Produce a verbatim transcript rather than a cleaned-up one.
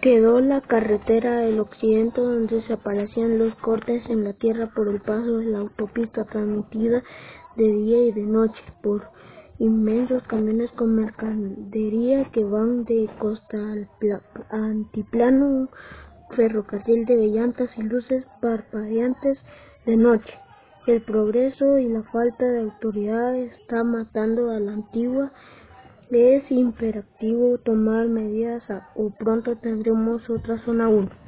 Quedó la carretera del occidente donde se aparecían los cortes en la tierra por el paso de la autopista transmitida de día y de noche por inmensos camiones con mercadería que van de costa al altiplano, un ferrocarril de llantas y luces parpadeantes de noche. El progreso y la falta de autoridad está matando a la antigua. Es imperativo tomar medidas o pronto tendremos otra zona uno.